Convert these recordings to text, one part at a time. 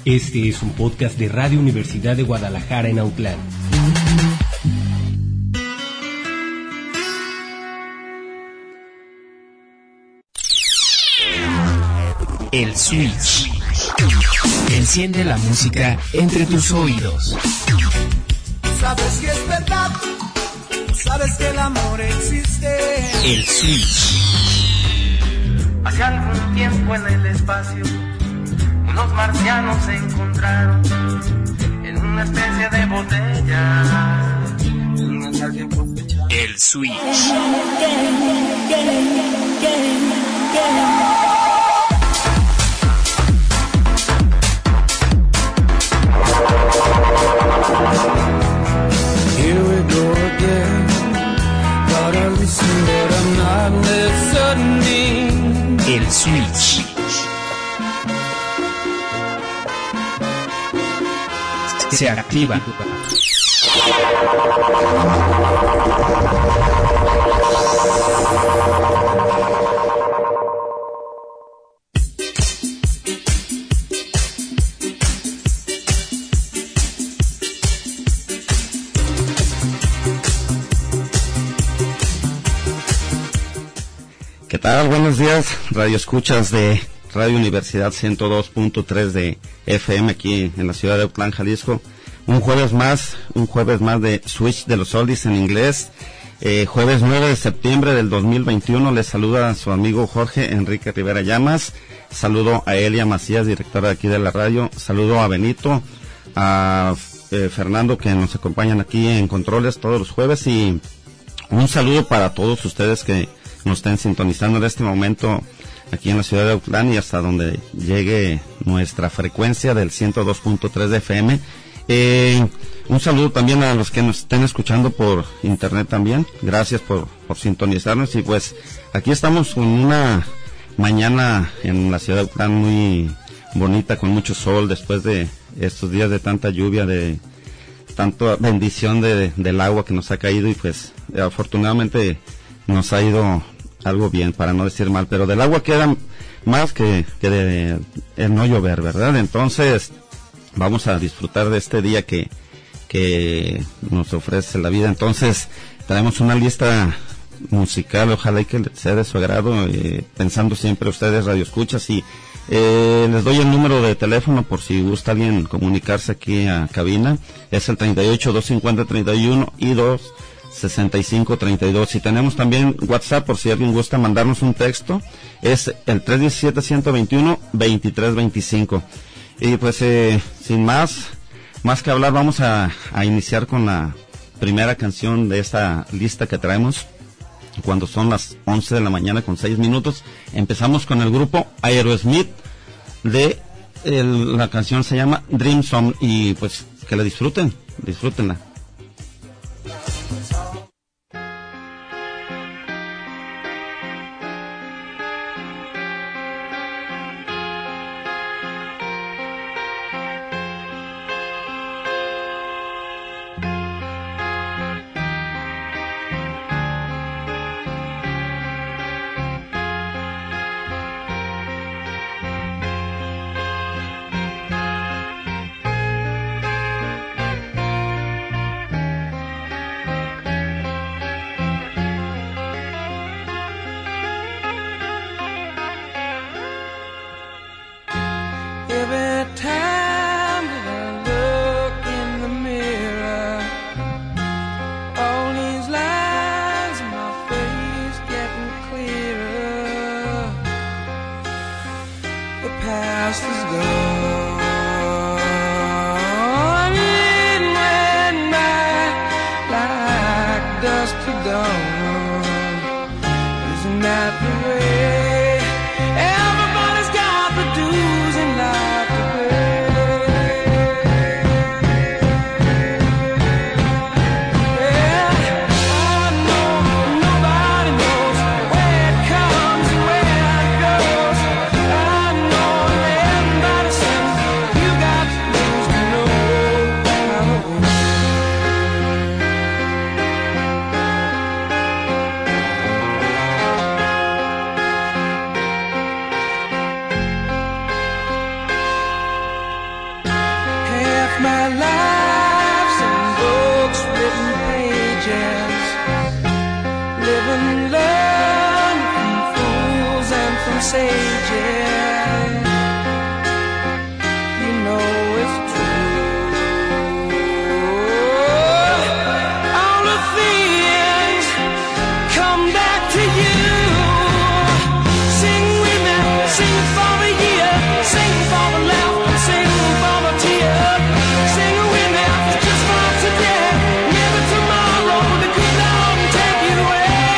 Este es un podcast de Radio Universidad de Guadalajara en Autlán. El Switch. Enciende la música entre tus oídos. Sabes que es verdad, sabes que el amor existe. El Switch. Hace algún tiempo en el espacio, unos marcianos se encontraron en una especie de botella. El Switch. Here we go again. Gotta listen, but I'm not listening. El Switch. Se activa. ¿Qué tal? Buenos días, radio escuchas de Radio Universidad 102.3 de FM aquí en la ciudad de Autlán, Jalisco. Un jueves más de Switch de los Oldies en inglés. Jueves 9 de septiembre del 2021, les saluda a su amigo Jorge Enrique Rivera Llamas. Saludo a Elia Macías, directora de aquí de la radio. Saludo a Benito, a Fernando, que nos acompañan aquí en Controles todos los jueves. Y un saludo para todos ustedes que nos estén sintonizando en este momento aquí en la ciudad de Autlán y hasta donde llegue nuestra frecuencia del 102.3 de FM. Un saludo también a los que nos estén escuchando por internet también. Gracias por sintonizarnos. Y pues aquí estamos con una mañana en la ciudad de Autlán muy bonita, con mucho sol después de estos días de tanta lluvia, de tanta bendición del agua que nos ha caído. Y pues afortunadamente nos ha ido algo bien, para no decir mal, pero del agua queda más que de el no llover, ¿verdad? Entonces vamos a disfrutar de este día que nos ofrece la vida. Entonces traemos una lista musical, ojalá y que sea de su agrado, pensando siempre ustedes radioescuchas. Y les doy el número de teléfono por si gusta alguien comunicarse aquí a cabina. Es el 38-250-31 y 265-32. Y tenemos también WhatsApp por si alguien gusta mandarnos un texto. Es el 317-121-2325. Y pues sin más que hablar, vamos a iniciar con la primera canción de esta lista que traemos. Cuando son las 11 de la mañana con 6 minutos, empezamos con el grupo Aerosmith. La canción se llama Dream Song. Y pues que la disfrútenla. my life's in books, written pages. Live and learn from fools and from sages. You know it's true. All the things come back to you. Sing with me, sing for the year, sing for the laugh and sing for the tear. Sing with me, just for today, never tomorrow. The good Lord will take you away.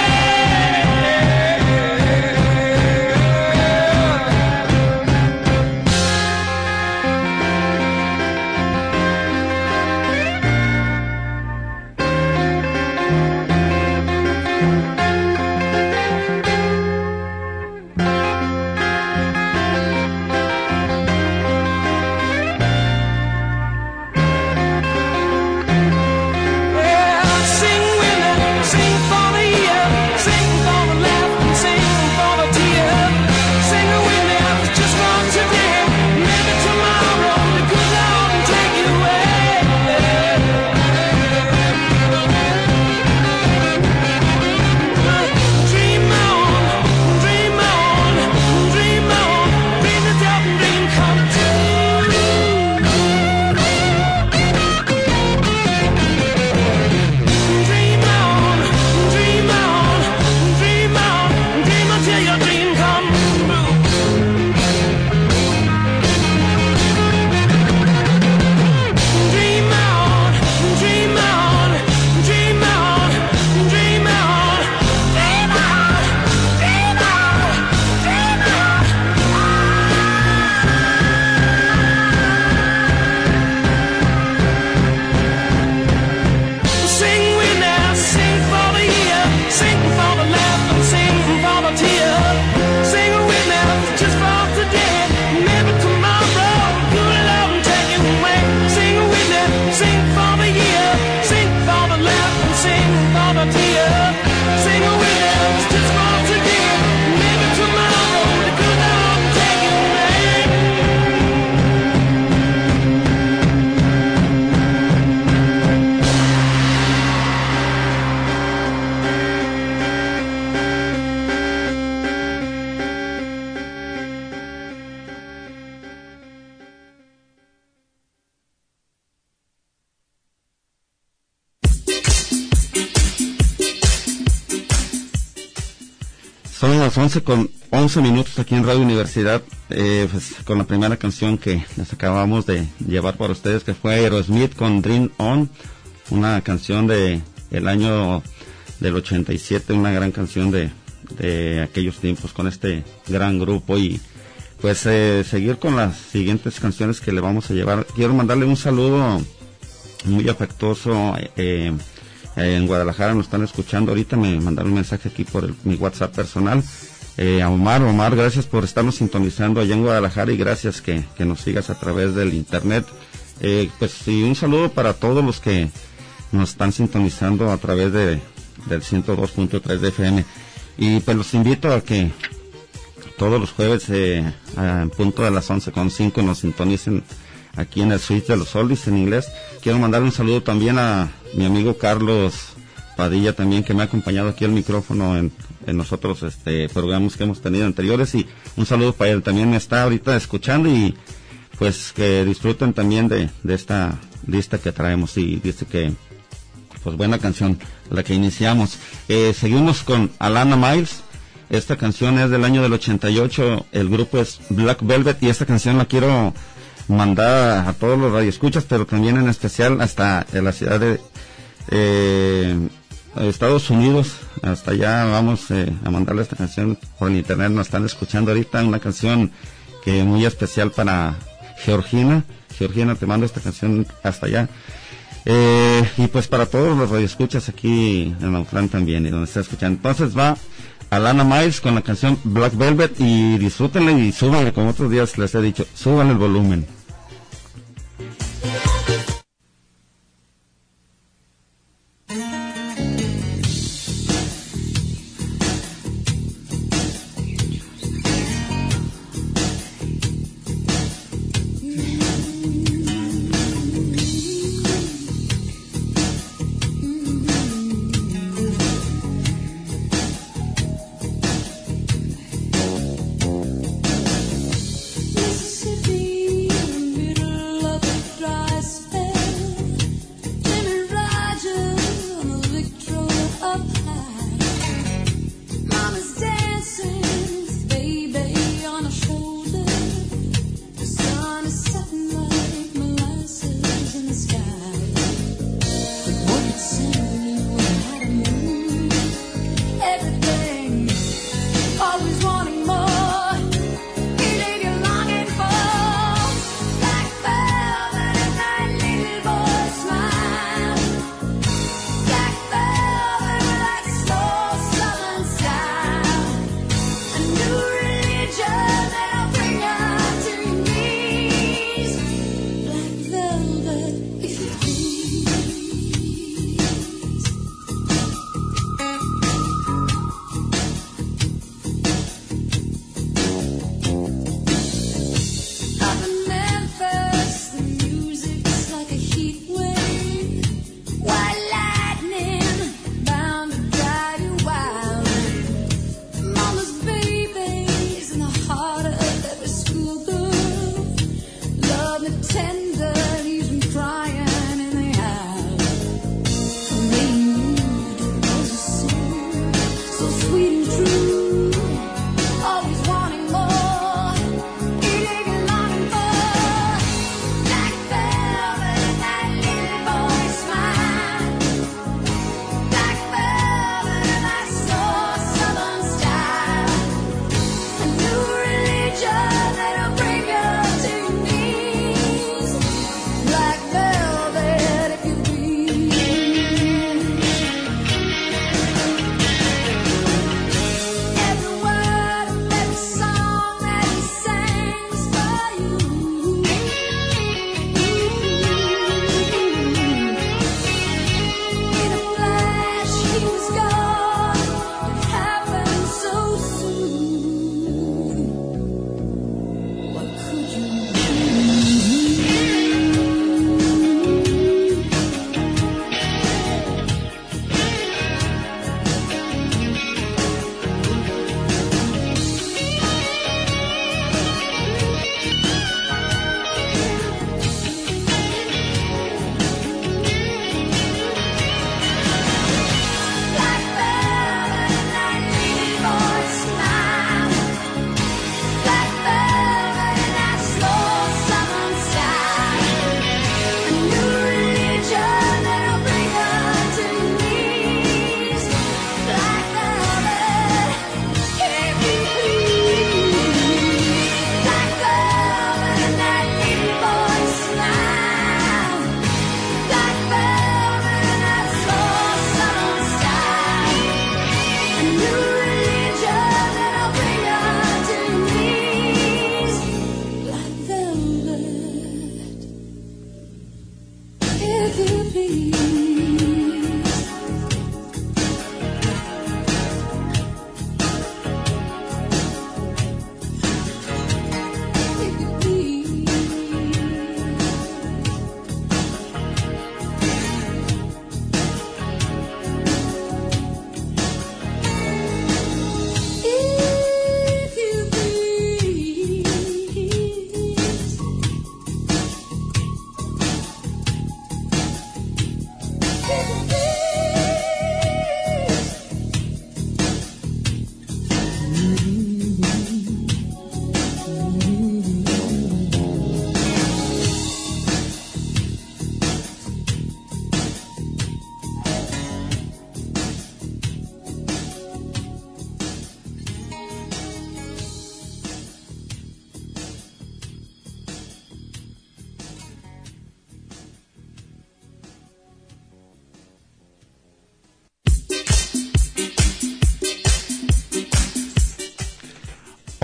Son las 11:11 aquí en Radio Universidad, pues con la primera canción que les acabamos de llevar para ustedes, que fue Aerosmith con Dream On, una canción de el año del 87, una gran canción de aquellos tiempos con este gran grupo. Y pues seguir con las siguientes canciones que le vamos a llevar. Quiero mandarle un saludo muy afectuoso. En Guadalajara nos están escuchando ahorita, me mandaron un mensaje aquí por mi WhatsApp personal. A Omar, gracias por estarnos sintonizando allá en Guadalajara y gracias que nos sigas a través del internet. Pues y un saludo para todos los que nos están sintonizando a través del 102.3 de FM. Y pues los invito a que todos los jueves a punto de las 11:05 nos sintonicen aquí en el Switch de los Oldies en inglés. Quiero mandarle un saludo también a mi amigo Carlos Padilla también, que me ha acompañado aquí al micrófono en nosotros programas que hemos tenido anteriores, y un saludo para él. También me está ahorita escuchando y pues que disfruten también de esta lista que traemos, y dice que pues buena canción la que iniciamos. Seguimos con Alana Miles. Esta canción es del año del 88, el grupo es Black Velvet, y esta canción la quiero mandar a todos los radioescuchas, pero también en especial hasta en la ciudad de Estados Unidos. Hasta allá vamos a mandarle esta canción por el internet. Nos están escuchando ahorita, una canción que muy especial para Georgina. Georgina, te mando esta canción hasta allá. Y pues para todos los radioescuchas aquí en Autlán también, y donde está escuchando. Entonces va Alana Miles con la canción Black Velvet, y disfrútenla y súbanle, como otros días les he dicho, suban el volumen.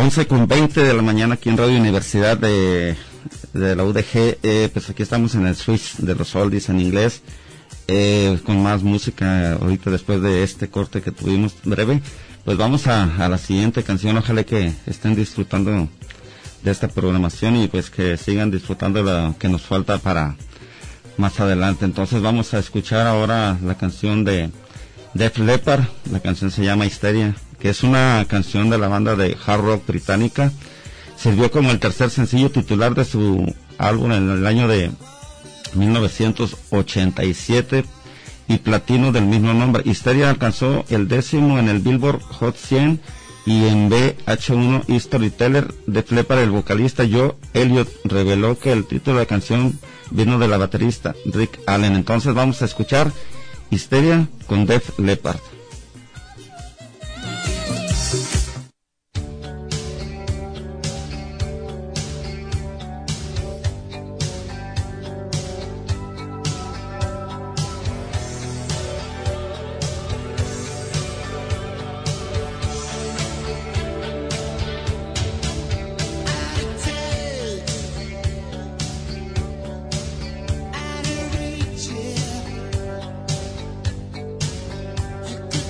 11:20 de la mañana aquí en Radio Universidad de la UDG. Pues aquí estamos en el switch de los oldies en inglés, con más música ahorita después de este corte que tuvimos breve. Pues vamos a la siguiente canción. Ojalá que estén disfrutando de esta programación y pues que sigan disfrutando lo que nos falta para más adelante. Entonces vamos a escuchar ahora la canción de Def Leppard. La canción se llama Hysteria, que es una canción de la banda de hard rock británica. Sirvió como el tercer sencillo titular de su álbum en el año de 1987 y platino del mismo nombre. Hysteria alcanzó el 10º en el Billboard Hot 100 y en VH1 Storyteller. Def Leppard, el vocalista Joe Elliott, reveló que el título de la canción vino de la baterista Rick Allen. Entonces vamos a escuchar Hysteria con Def Leppard. Could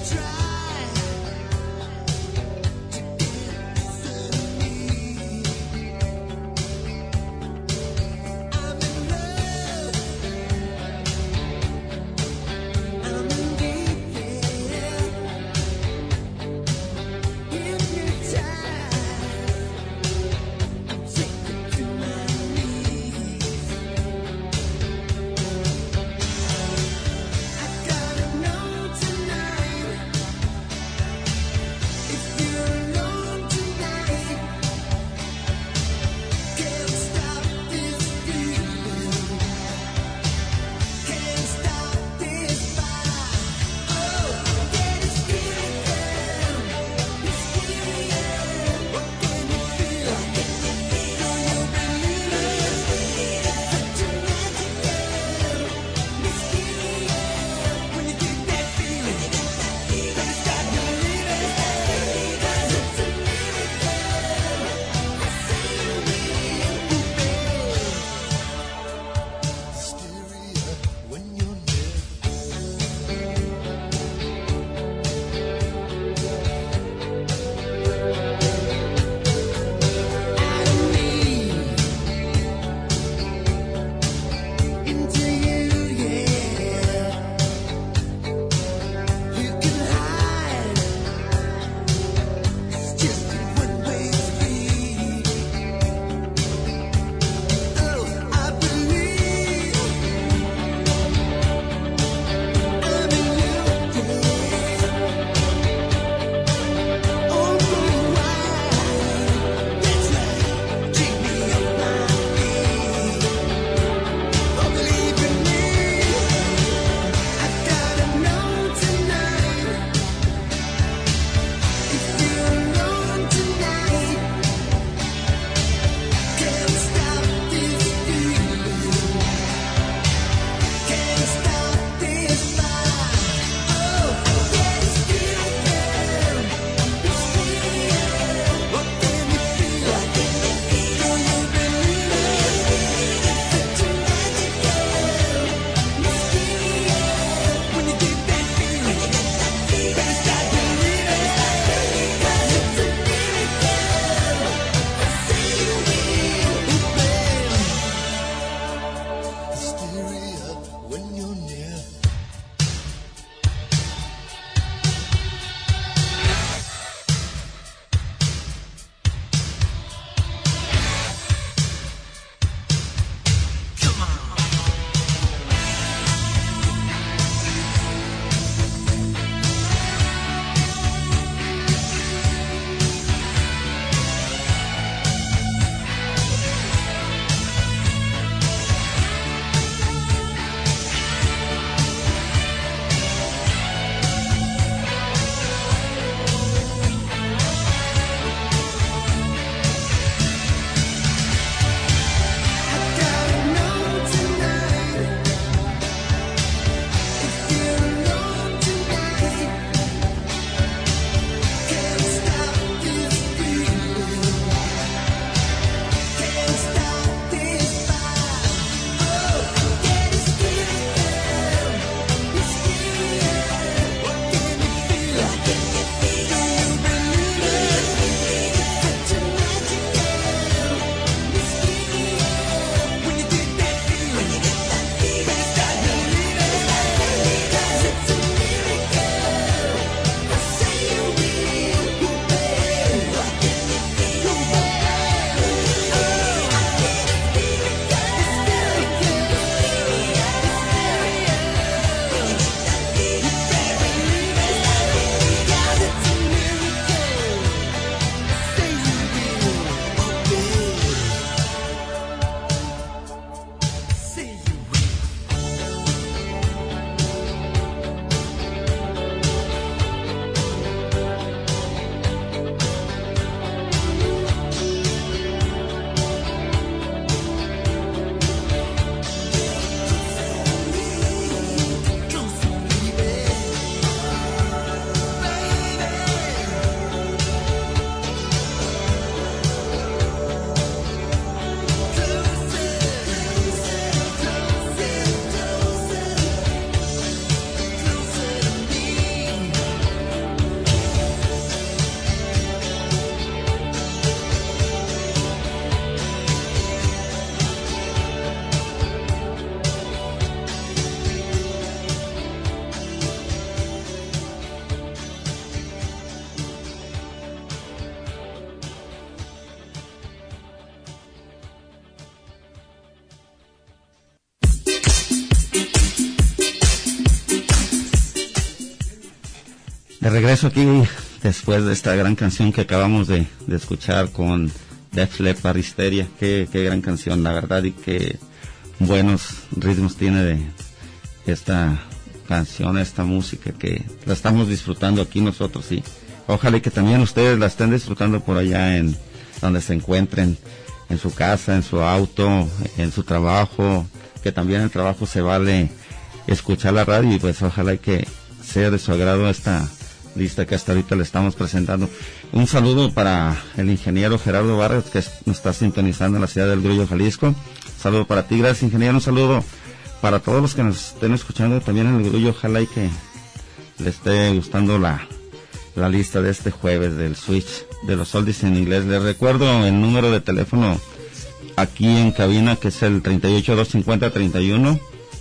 De regreso aquí, después de esta gran canción que acabamos de escuchar con Def Leppard, Histeria. Qué gran canción, la verdad, y qué buenos ritmos tiene de esta canción, esta música, que la estamos disfrutando aquí nosotros, y ojalá y que también ustedes la estén disfrutando por allá en donde se encuentren, en su casa, en su auto, en su trabajo, que también en el trabajo se vale escuchar la radio, y pues ojalá y que sea de su agrado esta lista que hasta ahorita le estamos presentando. Un saludo para el ingeniero Gerardo Vargas, que nos está sintonizando en la ciudad del Grullo, Jalisco. Un saludo para ti, gracias, ingeniero. Un saludo para todos los que nos estén escuchando también en el Grullo. Ojalá y que le esté gustando la lista de este jueves del Switch de los oldies en inglés. Les recuerdo el número de teléfono aquí en cabina, que es el 38-250-31,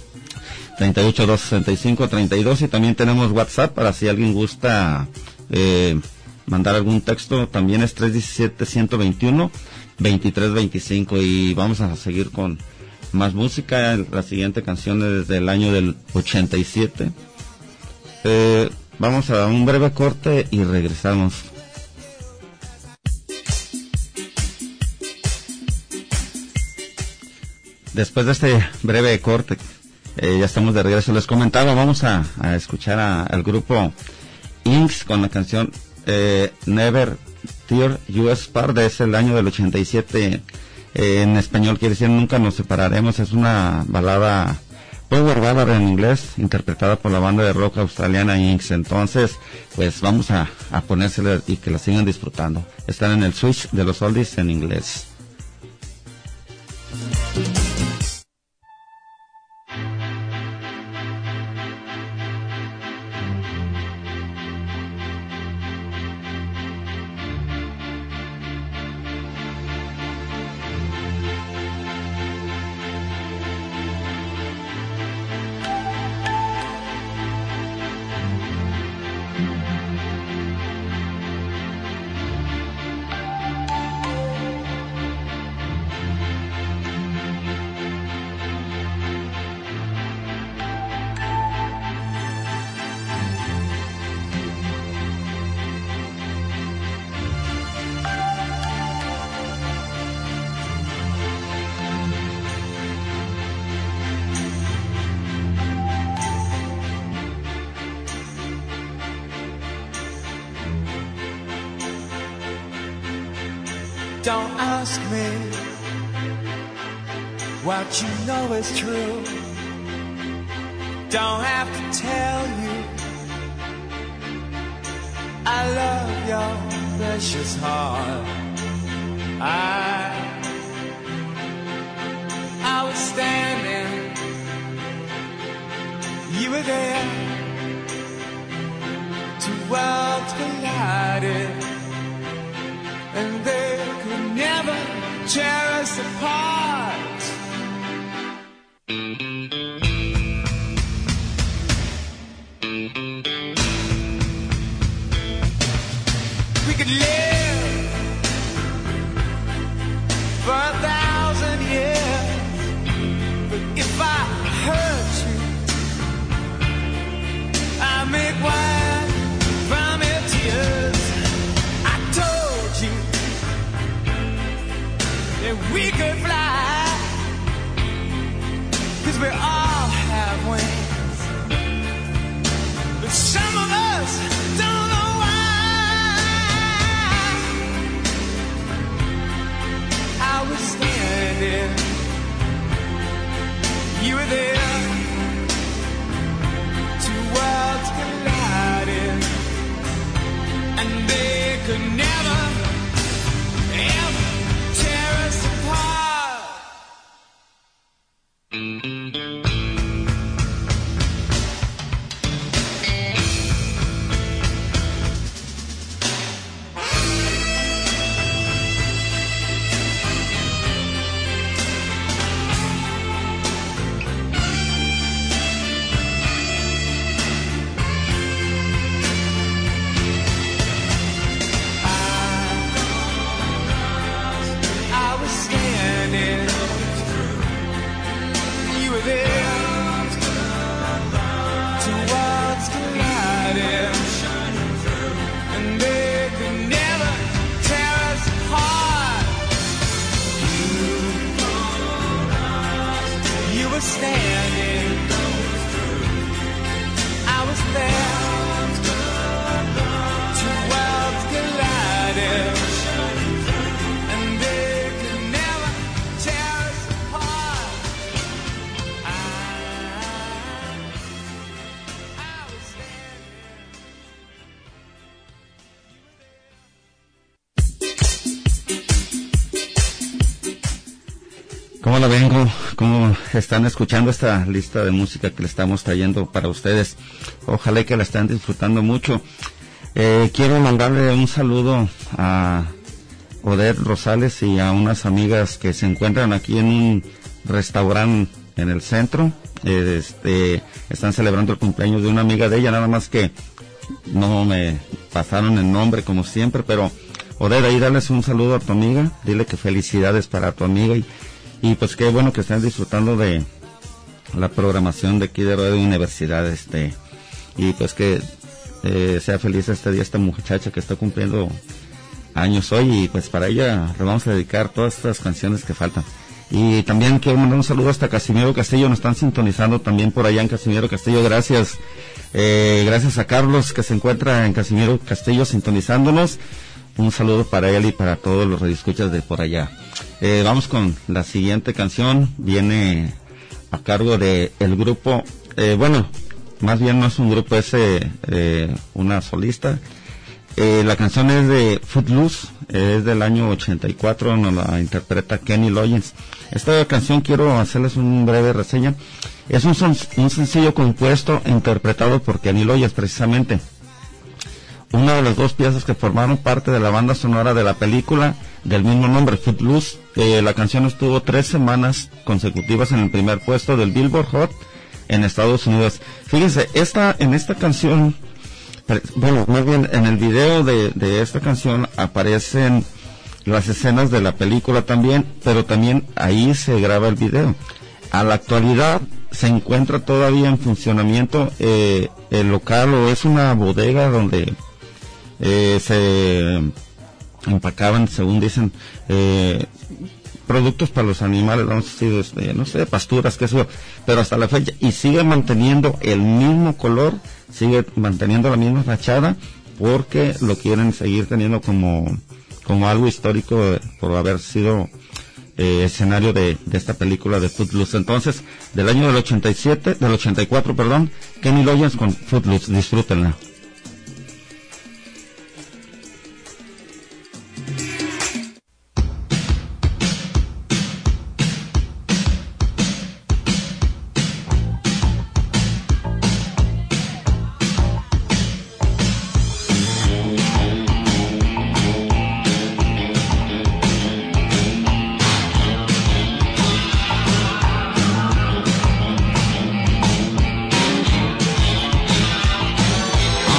38-265-32, y también tenemos WhatsApp para si alguien gusta mandar algún texto. También es 317-121-2325, y vamos a seguir con más música. La siguiente canción es desde el año del 87. Vamos a un breve corte y regresamos. Después de este breve corte, ya estamos de regreso. Les comentaba, vamos a escuchar al grupo Inks con la canción Never Tear Us Apart, es el año del 87. En español quiere decir Nunca nos separaremos. Es una balada, power ballad en inglés, interpretada por la banda de rock australiana Inks. Entonces, pues vamos a ponérsela y que la sigan disfrutando. Están en el Switch de los oldies en inglés. Don't ask me what you know is true. Don't have to tell you I love your precious heart. I was standing, you were there. Two worlds collided, and they could never tear us apart. We could live for 1,000 years, but if I hurt you, I make wine from your tears. I told you that we could fly, 'cause we all have wings, but some of us don't know why. I was standing, you were there, two worlds collided, and they could never, ever tear us apart. was standing, I was there. Two worlds collided, and they could never tear us apart. I was standing. ¿Cómo la vengo? ¿Cómo están escuchando esta lista de música que le estamos trayendo para ustedes? Ojalá que la estén disfrutando mucho. Quiero mandarle un saludo a Odette Rosales y a unas amigas que se encuentran aquí en un restaurante en el centro. Están celebrando el cumpleaños de una amiga de ella, nada más que no me pasaron el nombre como siempre, pero Odette, ahí darles un saludo a tu amiga, dile que felicidades para tu amiga y pues qué bueno que estén disfrutando de la programación de aquí de Radio Universidad, y pues que sea feliz este día esta muchacha que está cumpliendo años hoy, y pues para ella le vamos a dedicar todas estas canciones que faltan. Y también quiero mandar un saludo hasta Casimiro Castillo, nos están sintonizando también por allá en Casimiro Castillo, gracias. Gracias a Carlos que se encuentra en Casimiro Castillo sintonizándonos. Un saludo para él y para todos los radioescuchas de por allá. Vamos con la siguiente canción, viene a cargo de el grupo, bueno, más bien no es un grupo, es una solista. La canción es de Footloose, es del año 84, nos la interpreta Kenny Loggins. Esta canción quiero hacerles una breve reseña. Es un sencillo compuesto e interpretado por Kenny Loggins precisamente. Una de las dos piezas que formaron parte de la banda sonora de la película del mismo nombre, Footloose. La canción estuvo 3 semanas consecutivas en el primer puesto del Billboard Hot en Estados Unidos. Fíjense, en esta canción, bueno, más bien en el video de esta canción aparecen las escenas de la película también, pero también ahí se graba el video. A la actualidad se encuentra todavía en funcionamiento el local, o es una bodega donde se empacaban, según dicen, productos para los animales, vamos a decir, no sé, pasturas, qué sé yo, pero hasta la fecha, y sigue manteniendo el mismo color, sigue manteniendo la misma fachada, porque lo quieren seguir teniendo como algo histórico por haber sido escenario de esta película de Footloose. Entonces, del año del 84, perdón, Kenny Loggins con Footloose, disfrútenla. I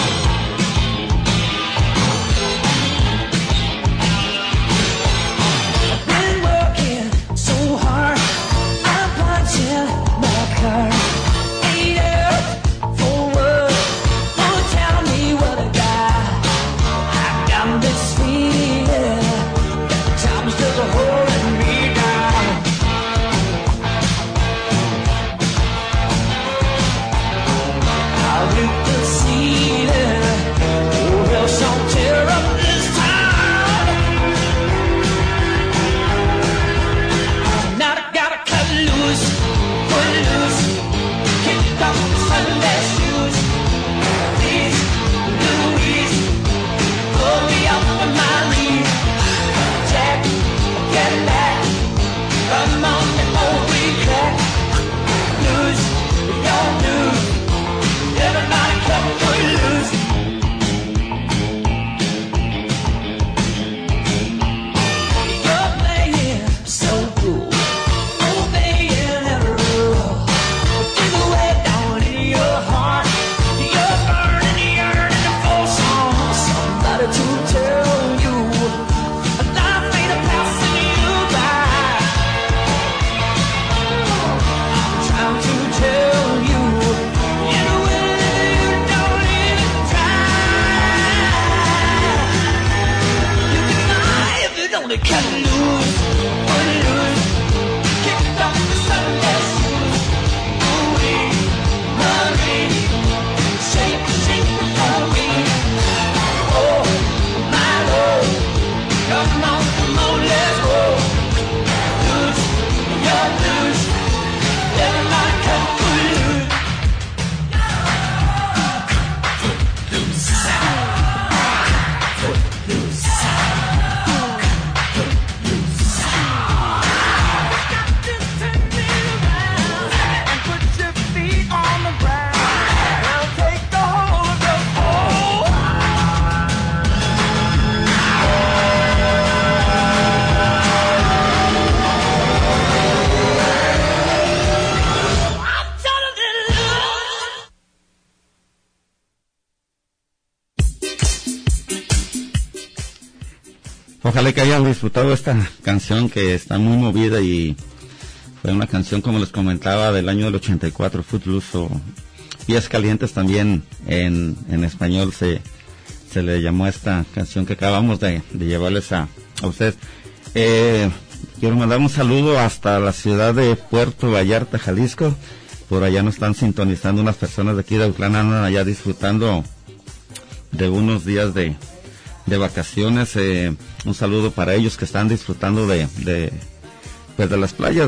Ojalá que hayan disfrutado esta canción que está muy movida y fue una canción, como les comentaba, del año del 84, Footloose o Pies Calientes también en español se le llamó a esta canción que acabamos de llevarles a ustedes. Quiero mandar un saludo hasta la ciudad de Puerto Vallarta, Jalisco. Por allá nos están sintonizando unas personas de aquí de Autlán, andan allá disfrutando de unos días de vacaciones. Un saludo para ellos que están disfrutando de las playas,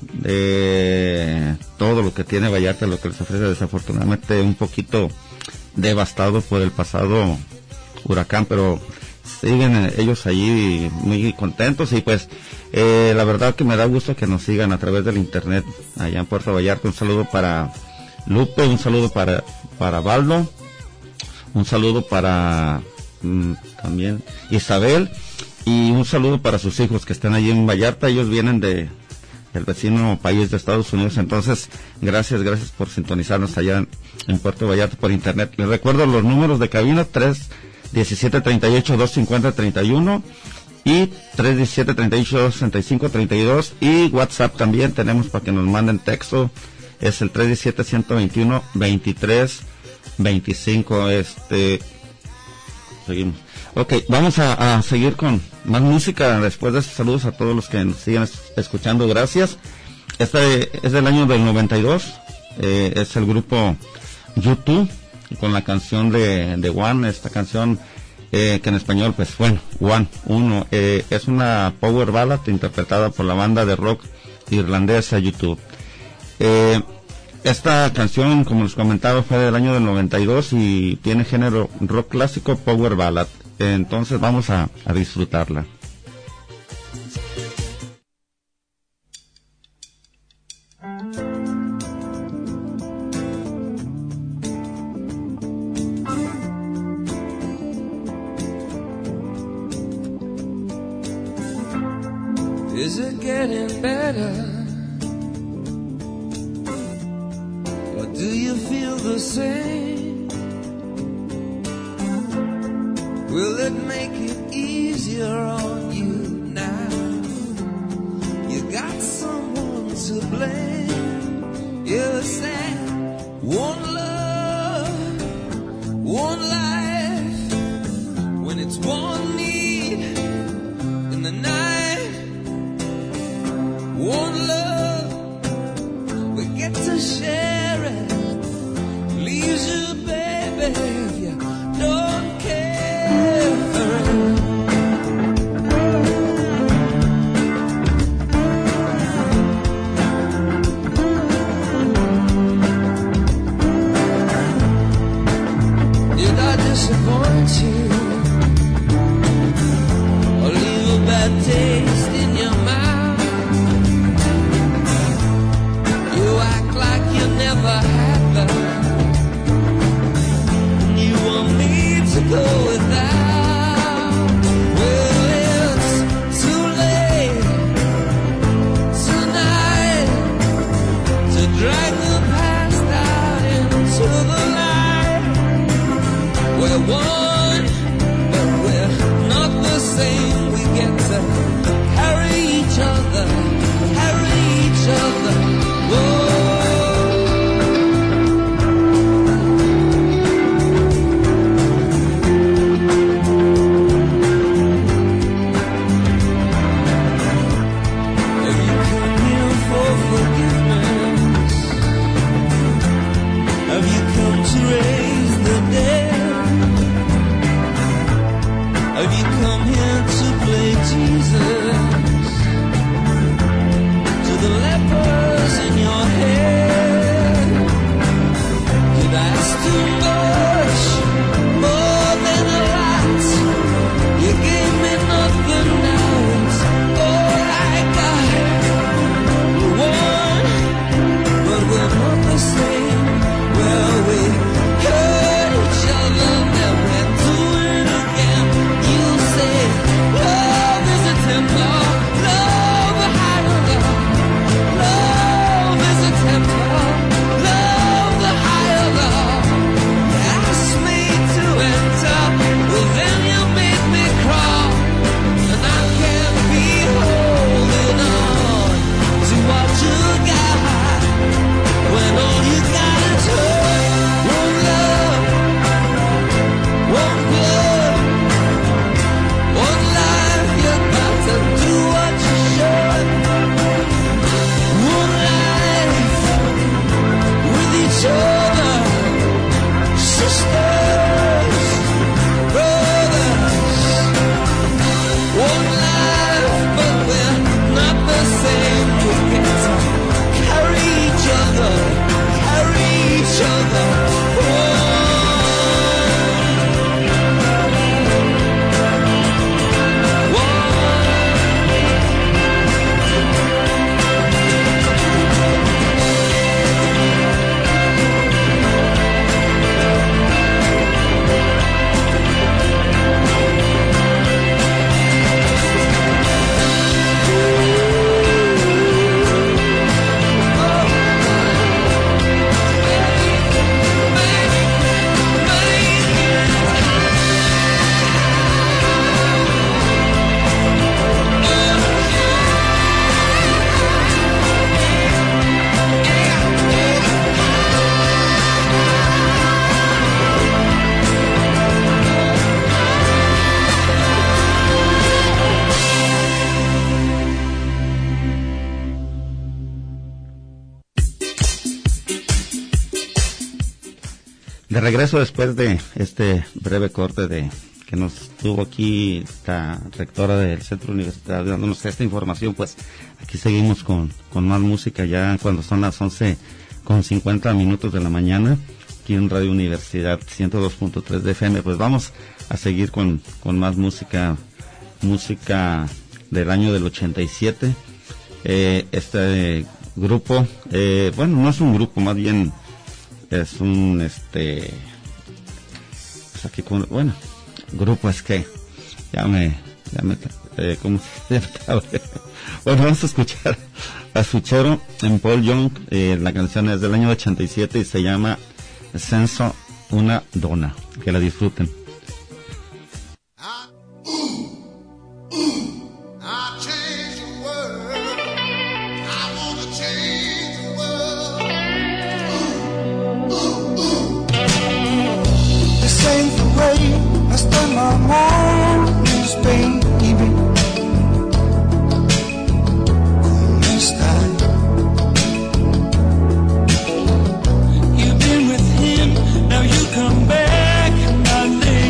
de todo lo que tiene Vallarta, lo que les ofrece. Desafortunadamente un poquito devastado por el pasado huracán, pero siguen ellos allí muy contentos y pues la verdad que me da gusto que nos sigan a través del internet allá en Puerto Vallarta. Un saludo para Lupe, un saludo para Baldo, un saludo para también Isabel y un saludo para sus hijos que están allí en Vallarta. Ellos vienen del vecino país de Estados Unidos. Entonces gracias por sintonizarnos allá en Puerto Vallarta por internet. Les recuerdo los números de cabina: 317-38-250-31 y 317-38-65-32, y WhatsApp también tenemos para que nos manden texto, es el 317-121-23-25. Seguimos. Ok, vamos a seguir con más música después de estos saludos a todos los que nos siguen escuchando. Gracias. Este es del año del 92, es el grupo U2 con la canción de One, esta canción que en español, pues bueno, Uno, es una power ballad interpretada por la banda de rock irlandesa U2. Esta canción, como les comentaba, fue del año del 92 y tiene género rock clásico, power ballad. Entonces vamos a disfrutarla. Is it getting better? Or do you feel the same? Will it make it easier on you now? You got someone to blame. You said one love, one life, when it's one need in the night. One love, we get to share it. Leaves you, baby, if you don't care for it. Did I disappoint you? Or leave a bad taste in your mouth? Never had that. You want me to go without? Well, it's too late tonight to drag the past out into the light. We're one, but we're not the same. We get to carry each other, Whoa. Love is a temple. De regreso después de este breve corte que nos tuvo aquí la rectora del centro universitario dándonos esta información, pues aquí seguimos con más música ya cuando son las 11:50 de la mañana, aquí en Radio Universidad 102.3 de FM. Pues vamos a seguir con más música del año del 87. Este grupo, bueno, no es un grupo, más bien es un pues aquí bueno, grupo es que ¿cómo se llama? Bueno, vamos a escuchar a Suchero en Paul Young. La canción es del año 87 y se llama Senza una donna. Que la disfruten. I spend my mornings, baby. ¿Cómo estás? You've been with him, now you come back, my lady.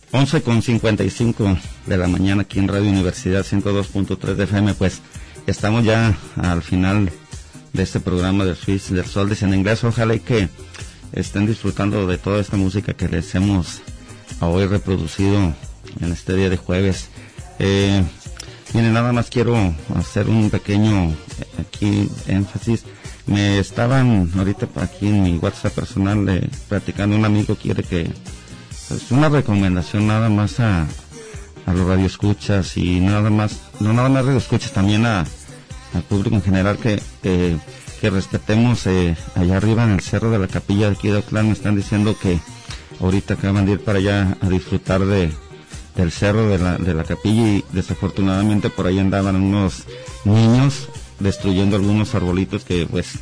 11:55 de la mañana aquí en Radio Universidad 102.3 de FM. Pues estamos ya al final de este programa del Switch del Oldies en inglés. Ojalá y que estén disfrutando de toda esta música que les hemos hoy reproducido en este día de jueves. Miren, nada más quiero hacer un pequeño aquí énfasis. Me estaban ahorita aquí en mi WhatsApp personal platicando, un amigo quiere que pues, una recomendación nada más a los radioescuchas y no nada más radioescuchas, también al público en general que respetemos allá arriba en el cerro de la capilla de aquí de Oaxaca. Me están diciendo que ahorita acaban de ir para allá a disfrutar del cerro de la capilla y desafortunadamente por ahí andaban unos niños destruyendo algunos arbolitos que pues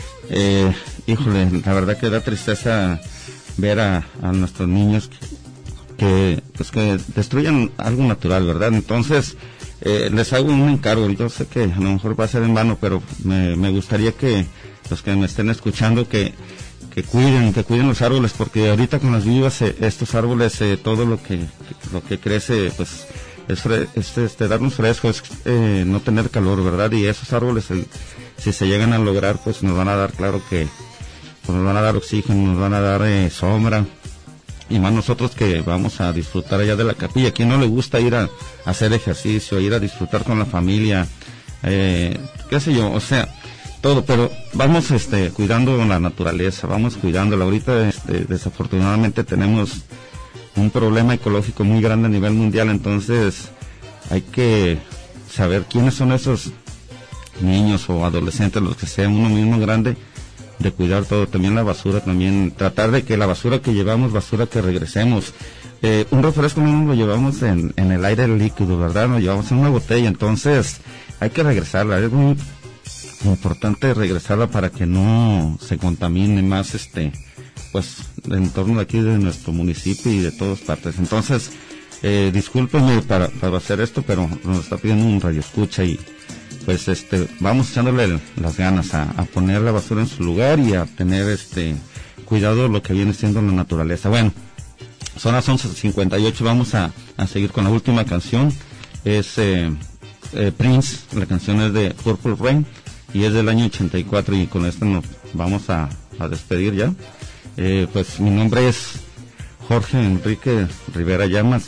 híjole, la verdad que da tristeza ver a nuestros niños que destruyan algo natural, ¿verdad? Entonces les hago un encargo. Yo sé que a lo mejor va a ser en vano, pero me gustaría que los que me estén escuchando que cuiden los árboles, porque ahorita con las lluvias estos árboles todo lo que crece pues es darnos fresco, es no tener calor, ¿verdad? Y esos árboles si se llegan a lograr pues nos van a dar, claro que pues, nos van a dar oxígeno, nos van a dar sombra, y más nosotros que vamos a disfrutar allá de la capilla. ¿A quién no le gusta ir a hacer ejercicio, ir a disfrutar con la familia, qué sé yo, o sea, todo? Pero vamos cuidando la naturaleza, vamos cuidándola. Ahorita desafortunadamente tenemos un problema ecológico muy grande a nivel mundial, entonces hay que saber quiénes son esos niños o adolescentes, los que sean, uno mismo grande, de cuidar todo, también la basura, también tratar de que la basura que llevamos, basura que regresemos. Un refresco no lo llevamos en el aire líquido, ¿verdad? Lo llevamos en una botella, entonces hay que regresarla. Es muy importante regresarla para que no se contamine más pues el entorno de aquí de nuestro municipio y de todas partes. Entonces discúlpenme para hacer esto, pero nos está pidiendo un radioescucha y pues vamos echándole las ganas a poner la basura en su lugar y a tener cuidado de lo que viene siendo la naturaleza. Bueno, son las 11:58, vamos a seguir con la última canción. Es Prince, la canción es de Purple Rain y es del año 84, y con esto nos vamos a despedir ya. Pues mi nombre es Jorge Enrique Rivera Llamas.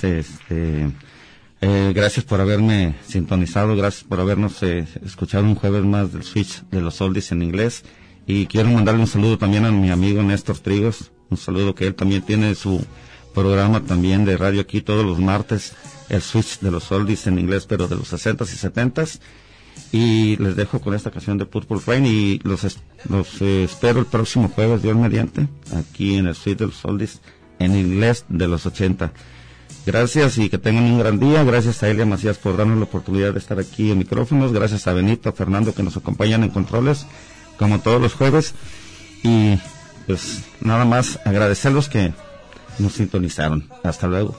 Gracias por haberme sintonizado, gracias por habernos escuchado un jueves más del Switch de los Oldies en inglés, y quiero mandarle un saludo también a mi amigo Néstor Trigos, un saludo que él también tiene su programa también de radio aquí todos los martes, el Switch de los Oldies en inglés, pero de los 60s y 70s, y les dejo con esta canción de Purple Rain y los espero el próximo jueves, Dios mediante, aquí en el Switch de los Oldies en inglés de los 80. Gracias y que tengan un gran día. Gracias a Elia Macías por darnos la oportunidad de estar aquí en micrófonos. Gracias a Benito, a Fernando que nos acompañan en controles, como todos los jueves. Y pues nada más agradecerlos que nos sintonizaron. Hasta luego.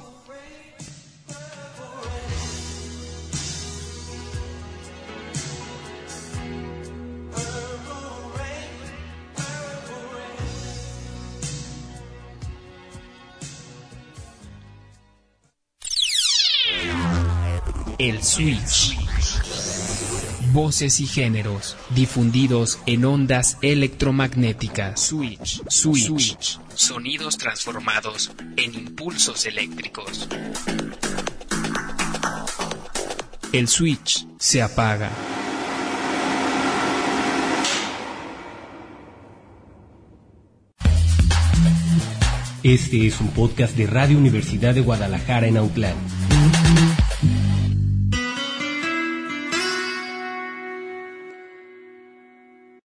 El Switch. Voces y géneros difundidos en ondas electromagnéticas. Switch. Sonidos transformados en impulsos eléctricos. El switch se apaga. Este es un podcast de Radio Universidad de Guadalajara en Autlán.